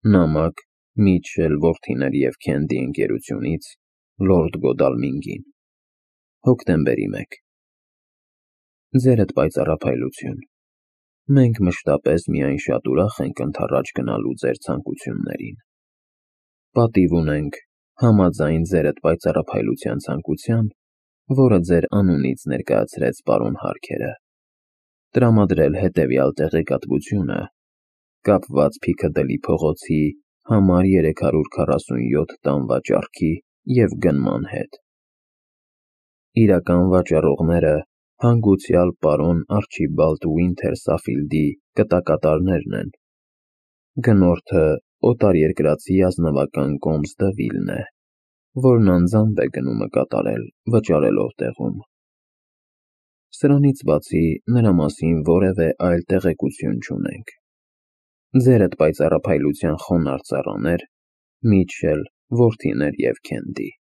Նամակ Միչել որդիներ և Քենդի ընկերությունից Լորդ Գոդալմինգին։ Հոկտեմբերի 1։ Ձերդ պայծառափայլություն, մենք մշտապես միայն շատ ուրախ ենք ընդառաջ գնալու ձեր ցանկություններին։ Պատիվ ունենք համաձայն ձերդ պայծառափայլության ցանկության, որը ձեր անունից ներկայացրեց պարոն Հարքերը, տրամադրել հետևյալ տեղեկատվությունը կապված Փիքադլի փողոցի համար 347 տան վաճառքի և գնման հետ։ Իրական վաճառողները հանգուցյալ պարոն Արչիբալդ Ուինթեր Սաֆիլդի կտակատարներն են։ Գնորդը օտարերկրացի ազնվական կոմս Դվիլն է, որն անձամբ է գնումը կատարել վճարելով տեղում։ Սրանից բացի նրա մասին որևէ այլ տեղեկություն չունենք։ Ձերդ պայծառափայլության խոնարհ ծառաներ՝ Միչել, որդիներ և Քենդի։